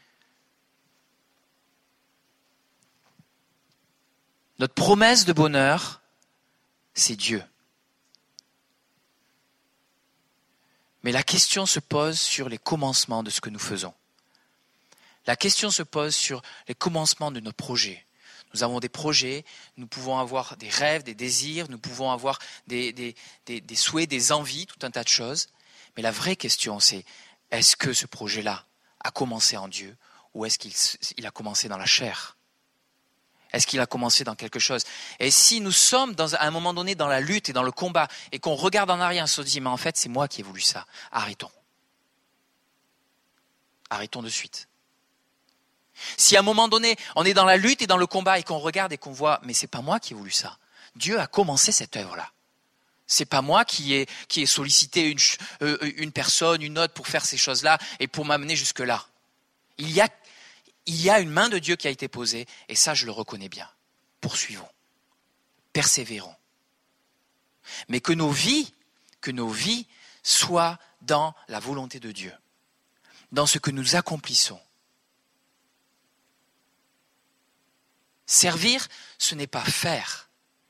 Notre promesse de bonheur, c'est Dieu. Mais la question se pose sur les commencements de ce que nous faisons. La question se pose sur les commencements de nos projets. Nous avons des projets, nous pouvons avoir des rêves, des désirs, nous pouvons avoir des souhaits, des envies, tout un tas de choses. Mais la vraie question, c'est est-ce que ce projet-là a commencé en Dieu ou est-ce qu'il a commencé dans la chair ? Est-ce qu'il a commencé dans quelque chose ? Et si nous sommes à un moment donné dans la lutte et dans le combat et qu'on regarde en arrière et on se dit « mais en fait c'est moi qui ai voulu ça », arrêtons. Arrêtons de suite. Si à un moment donné on est dans la lutte et dans le combat et qu'on regarde et qu'on voit « mais c'est pas moi qui ai voulu ça », Dieu a commencé cette œuvre-là. C'est pas moi qui ai sollicité une personne, une autre pour faire ces choses-là et pour m'amener jusque-là. Il y a une main de Dieu qui a été posée, et ça, je le reconnais bien. Poursuivons. Persévérons. Mais que nos vies soient dans la volonté de Dieu, dans ce que nous accomplissons. Servir, ce n'est pas faire.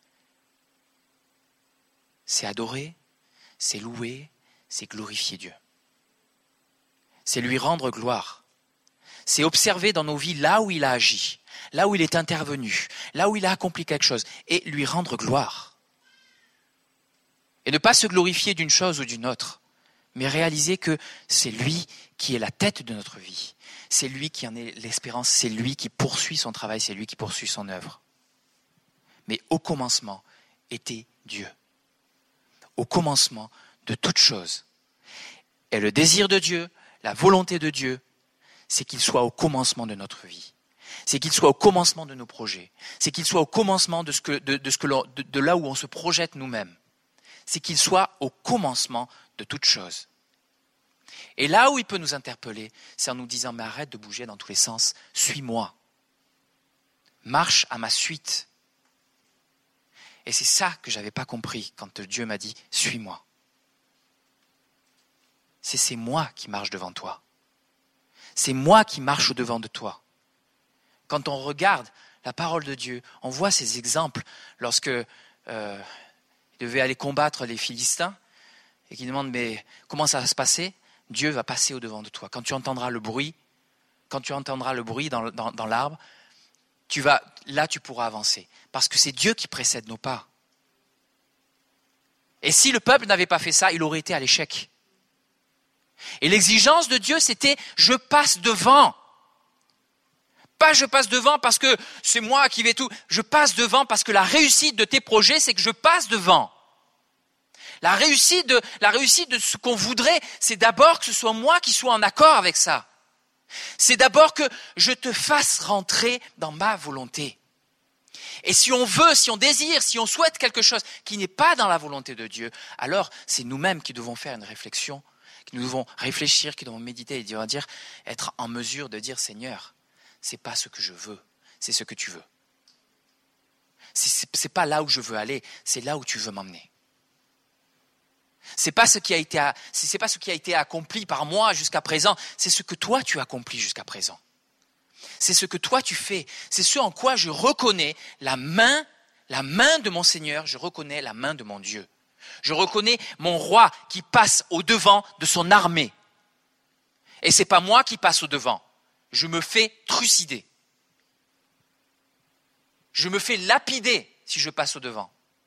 C'est adorer, c'est louer, c'est glorifier Dieu. C'est lui rendre gloire. C'est observer dans nos vies là où il a agi, là où il est intervenu, là où il a accompli quelque chose, et lui rendre gloire. Et ne pas se glorifier d'une chose ou d'une autre, mais réaliser que c'est lui qui est la tête de notre vie. C'est lui qui en est l'espérance, c'est lui qui poursuit son travail, c'est lui qui poursuit son œuvre. Mais au commencement était Dieu. Au commencement de toute chose. Et le désir de Dieu, la volonté de Dieu, c'est qu'il soit au commencement de notre vie. C'est qu'il soit au commencement de nos projets. C'est qu'il soit au commencement de là où on se projette nous-mêmes. C'est qu'il soit au commencement de toute chose. Et là où il peut nous interpeller, c'est en nous disant, mais arrête de bouger dans tous les sens, suis-moi. Marche à ma suite. Et c'est ça que je n'avais pas compris quand Dieu m'a dit, suis-moi. C'est moi qui marche devant toi. C'est moi qui marche au-devant de toi. Quand on regarde la parole de Dieu, on voit ces exemples lorsque il devait aller combattre les Philistins et qu'il demande mais comment ça va se passer? Dieu va passer au-devant de toi. Quand tu entendras le bruit dans l'arbre, là tu pourras avancer. Parce que c'est Dieu qui précède nos pas. Et si le peuple n'avait pas fait ça, il aurait été à l'échec. Et l'exigence de Dieu, c'était je passe devant. Pas je passe devant parce que c'est moi qui vais tout. Je passe devant parce que la réussite de tes projets, c'est que je passe devant. La réussite de ce qu'on voudrait, c'est d'abord que ce soit moi qui sois en accord avec ça. C'est d'abord que je te fasse rentrer dans ma volonté. Et si on veut, si on désire, si on souhaite quelque chose qui n'est pas dans la volonté de Dieu, alors c'est nous-mêmes qui devons faire une réflexion, qui nous devons réfléchir, qui devons méditer et être en mesure de dire Seigneur, c'est pas ce que je veux, c'est ce que tu veux. C'est pas là où je veux aller, c'est là où tu veux m'emmener. C'est pas ce qui a été accompli par moi jusqu'à présent, c'est ce que toi tu as accompli jusqu'à présent. C'est ce que toi tu fais, c'est ce en quoi je reconnais la main de mon Seigneur, je reconnais la main de mon Dieu. Je reconnais mon roi qui passe au-devant de son armée. Et c'est pas moi qui passe au-devant. Je me fais trucider. Je me fais lapider si je passe au-devant.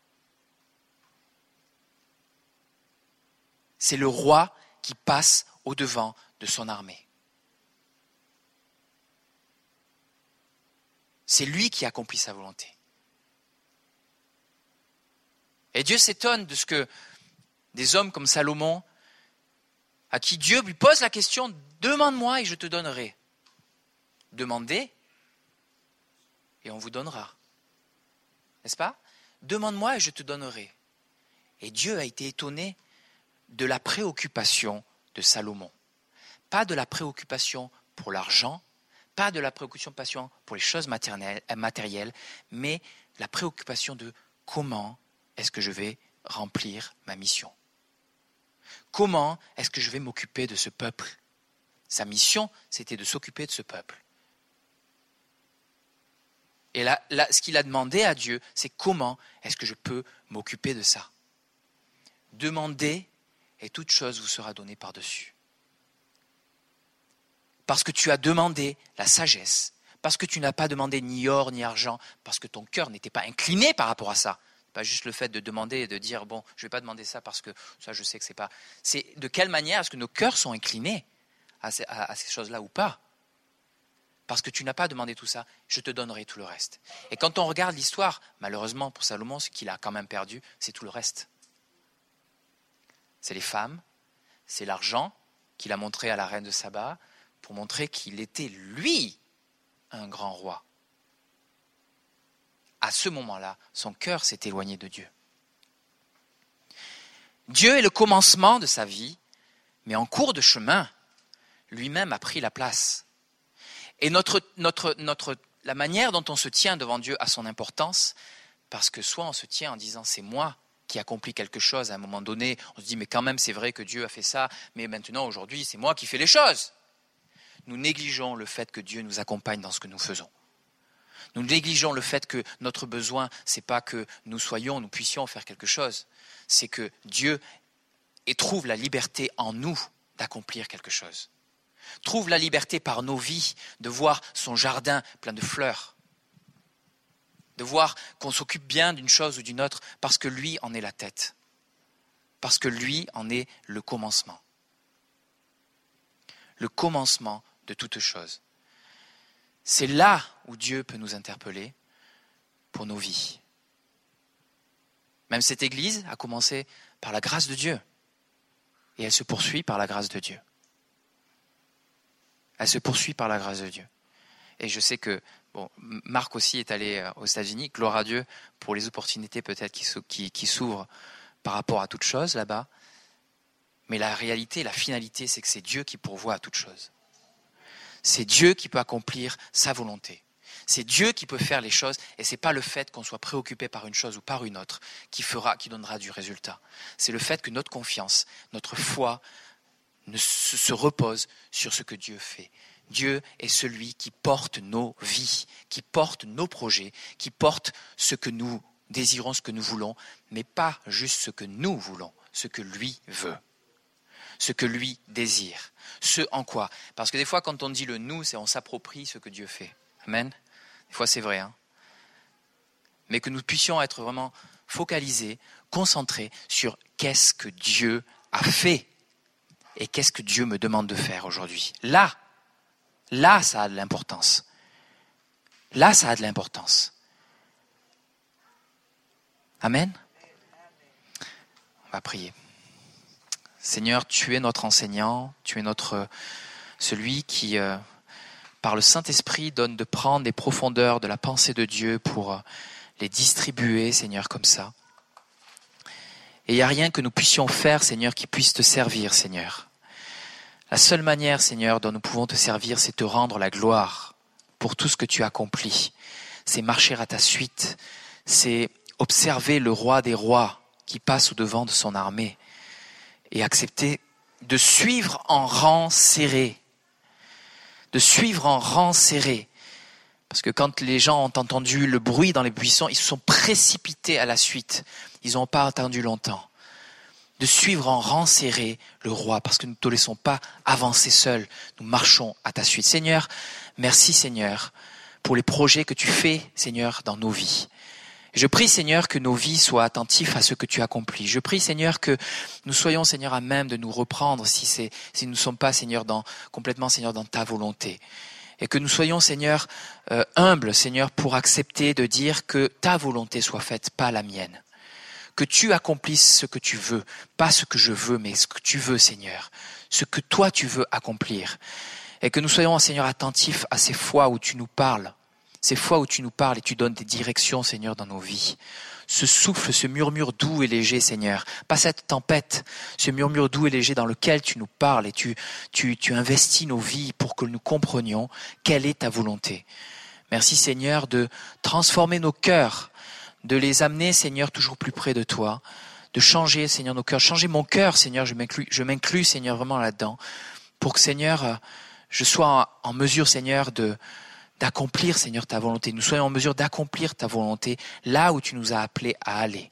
C'est le roi qui passe au-devant de son armée. C'est lui qui accomplit sa volonté. Et Dieu s'étonne de ce que des hommes comme Salomon, à qui Dieu lui pose la question « Demande-moi et je te donnerai ». Demandez et on vous donnera. N'est-ce pas? Demande-moi et je te donnerai. Et Dieu a été étonné de la préoccupation de Salomon. Pas de la préoccupation pour l'argent, pas de la préoccupation pour les choses matérielles, mais la préoccupation de comment est-ce que je vais remplir ma mission? Comment est-ce que je vais m'occuper de ce peuple? Sa mission, c'était de s'occuper de ce peuple. Et là, ce qu'il a demandé à Dieu, c'est comment est-ce que je peux m'occuper de ça? Demandez et toute chose vous sera donnée par-dessus. Parce que tu as demandé la sagesse, parce que tu n'as pas demandé ni or ni argent, parce que ton cœur n'était pas incliné par rapport à ça. Pas juste le fait de demander et de dire, bon, je ne vais pas demander ça parce que ça, je sais que c'est pas. C'est de quelle manière est-ce que nos cœurs sont inclinés à ces choses-là ou pas? Parce que tu n'as pas demandé tout ça, je te donnerai tout le reste. Et quand on regarde l'histoire, malheureusement pour Salomon, ce qu'il a quand même perdu, c'est tout le reste. C'est les femmes, c'est l'argent qu'il a montré à la reine de Saba pour montrer qu'il était, lui, un grand roi. À ce moment-là, son cœur s'est éloigné de Dieu. Dieu est le commencement de sa vie, mais en cours de chemin, lui-même a pris la place. Et la manière dont on se tient devant Dieu a son importance, parce que soit on se tient en disant c'est moi qui accomplis quelque chose à un moment donné, on se dit mais quand même c'est vrai que Dieu a fait ça, mais maintenant aujourd'hui c'est moi qui fais les choses. Nous négligeons le fait que Dieu nous accompagne dans ce que nous faisons. Nous négligeons le fait que notre besoin, c'est pas que nous puissions faire quelque chose, c'est que Dieu trouve la liberté en nous d'accomplir quelque chose. Trouve la liberté par nos vies de voir son jardin plein de fleurs, de voir qu'on s'occupe bien d'une chose ou d'une autre parce que lui en est la tête, parce que lui en est le commencement de toute chose. C'est là où Dieu peut nous interpeller pour nos vies. Même cette Église a commencé par la grâce de Dieu et elle se poursuit par la grâce de Dieu. Elle se poursuit par la grâce de Dieu. Et je sais que Marc aussi est allé aux États-Unis, gloire à Dieu pour les opportunités peut-être qui s'ouvrent par rapport à toute chose là-bas. Mais la réalité, la finalité, c'est que c'est Dieu qui pourvoit à toute chose. C'est Dieu qui peut accomplir sa volonté. C'est Dieu qui peut faire les choses et ce n'est pas le fait qu'on soit préoccupé par une chose ou par une autre qui donnera du résultat. C'est le fait que notre confiance, notre foi se repose sur ce que Dieu fait. Dieu est celui qui porte nos vies, qui porte nos projets, qui porte ce que nous désirons, ce que nous voulons, mais pas juste ce que nous voulons, ce que lui veut, ce que lui désire, ce en quoi. Parce que des fois, quand on dit le nous, c'est on s'approprie ce que Dieu fait. Amen. Des fois, c'est vrai. Mais que nous puissions être vraiment focalisés, concentrés sur qu'est-ce que Dieu a fait et qu'est-ce que Dieu me demande de faire aujourd'hui. Là, ça a de l'importance. Là, ça a de l'importance. Amen. On va prier. Seigneur, tu es notre enseignant, tu es celui qui, par le Saint-Esprit, donne de prendre des profondeurs de la pensée de Dieu pour les distribuer, Seigneur, comme ça. Et il n'y a rien que nous puissions faire, Seigneur, qui puisse te servir, Seigneur. La seule manière, Seigneur, dont nous pouvons te servir, c'est te rendre la gloire pour tout ce que tu accomplis. C'est marcher à ta suite, c'est observer le roi des rois qui passe au-devant de son armée et accepter de suivre en rang serré. De suivre en rang serré. Parce que quand les gens ont entendu le bruit dans les buissons, ils se sont précipités à la suite. Ils n'ont pas attendu longtemps. De suivre en rang serré le roi, parce que nous ne te laissons pas avancer seuls. Nous marchons à ta suite. Seigneur, merci Seigneur pour les projets que tu fais, Seigneur, dans nos vies. Je prie, Seigneur, que nos vies soient attentives à ce que tu accomplis. Je prie, Seigneur, que nous soyons, Seigneur, à même de nous reprendre si nous ne sommes pas, Seigneur, complètement, Seigneur, dans ta volonté. Et que nous soyons, Seigneur, humbles, Seigneur, pour accepter de dire que ta volonté soit faite, pas la mienne. Que tu accomplisses ce que tu veux, pas ce que je veux, mais ce que tu veux, Seigneur. Ce que toi tu veux accomplir. Et que nous soyons, Seigneur, attentifs à ces fois où tu nous parles. Ces fois où tu nous parles et tu donnes des directions, Seigneur, dans nos vies. Ce souffle, ce murmure doux et léger, Seigneur. Pas cette tempête, ce murmure doux et léger dans lequel tu nous parles et tu investis nos vies pour que nous comprenions quelle est ta volonté. Merci, Seigneur, de transformer nos cœurs, de les amener, Seigneur, toujours plus près de toi, de changer, Seigneur, nos cœurs. Changer mon cœur, Seigneur, je m'inclus, Seigneur, vraiment là-dedans, pour que, Seigneur, je sois en mesure, Seigneur, d'accomplir, Seigneur, ta volonté. Nous soyons en mesure d'accomplir ta volonté là où tu nous as appelés à aller.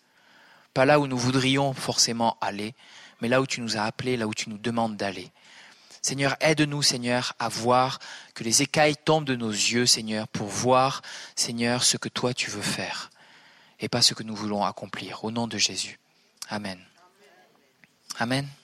Pas là où nous voudrions forcément aller, mais là où tu nous as appelés, là où tu nous demandes d'aller. Seigneur, aide-nous, Seigneur, à voir que les écailles tombent de nos yeux, Seigneur, pour voir, Seigneur, ce que toi tu veux faire et pas ce que nous voulons accomplir. Au nom de Jésus. Amen. Amen.